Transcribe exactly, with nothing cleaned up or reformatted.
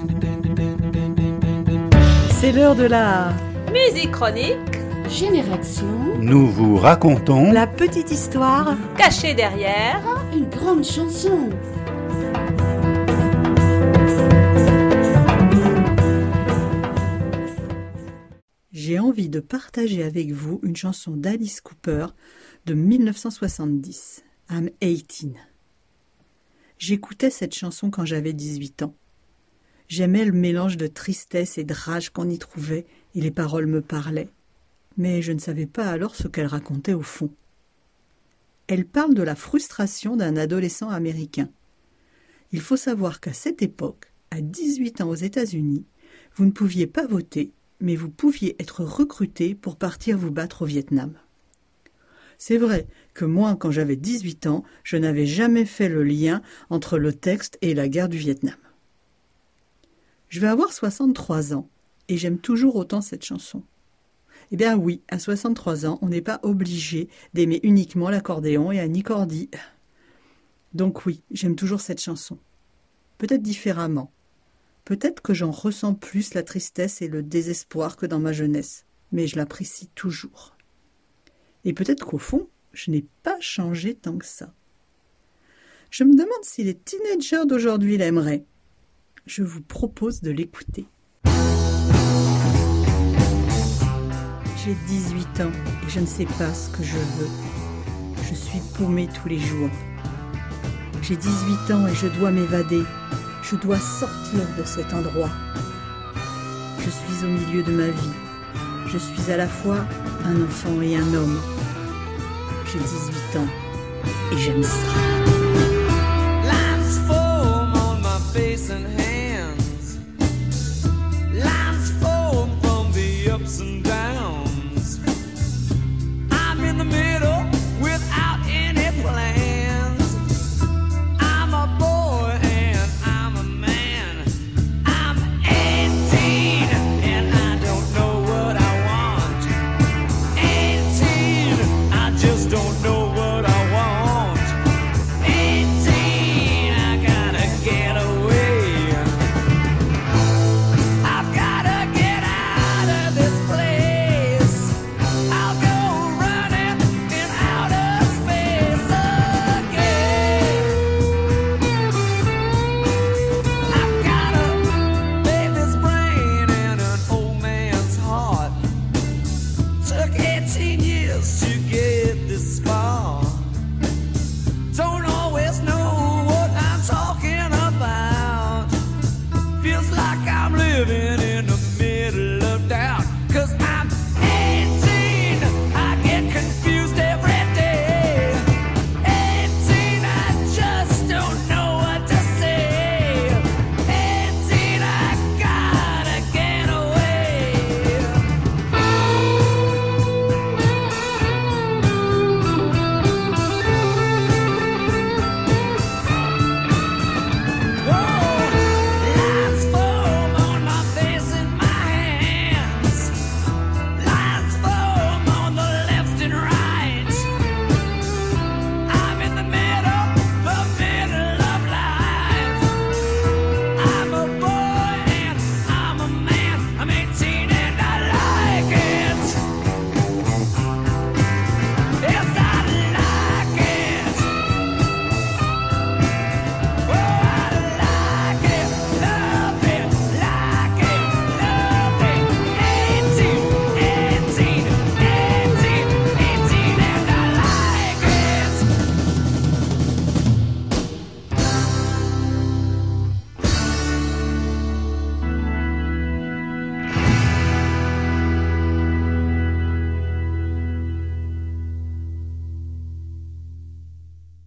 C'est l'heure de la musique chronique. Génération. Nous vous racontons la petite histoire cachée derrière une grande chanson. J'ai envie de partager avec vous une chanson d'Alice Cooper de mille neuf cent soixante-dix, I'm eighteen. J'écoutais cette chanson quand j'avais dix-huit ans. J'aimais le mélange de tristesse et de rage qu'on y trouvait et les paroles me parlaient. Mais je ne savais pas alors ce qu'elle racontait au fond. Elle parle de la frustration d'un adolescent américain. Il faut savoir qu'à cette époque, à dix-huit ans aux États-Unis, vous ne pouviez pas voter, mais vous pouviez être recruté pour partir vous battre au Vietnam. C'est vrai que moi, quand j'avais dix-huit ans, je n'avais jamais fait le lien entre le texte et la guerre du Vietnam. Je vais avoir soixante-trois ans et j'aime toujours autant cette chanson. Eh bien oui, à soixante-trois ans, on n'est pas obligé d'aimer uniquement l'accordéon et Annie Cordy. Donc oui, j'aime toujours cette chanson. Peut-être différemment. Peut-être que j'en ressens plus la tristesse et le désespoir que dans ma jeunesse, mais je l'apprécie toujours. Et peut-être qu'au fond, je n'ai pas changé tant que ça. Je me demande si les teenagers d'aujourd'hui l'aimeraient. Je vous propose de l'écouter. J'ai dix-huit ans et je ne sais pas ce que je veux. Je suis paumée tous les jours. J'ai dix-huit ans et je dois m'évader. Je dois sortir de cet endroit. Je suis au milieu de ma vie. Je suis à la fois un enfant et un homme. J'ai dix-huit ans et j'aime ça. Lines foam on my face and hands. Lines foam from the ups and downs. I'm in the middle without any plans. I'm a boy and I'm a man. I'm eighteen and I don't know what I want. eighteen, I just don't know what I want. eighteen, I gotta get away. I've gotta get out of this place. I'll go running in outer space again. I've got a baby's brain and an old man's heart. Took eighteen years to get this far. Don't always know what I'm talking about. Feels like I'm living in a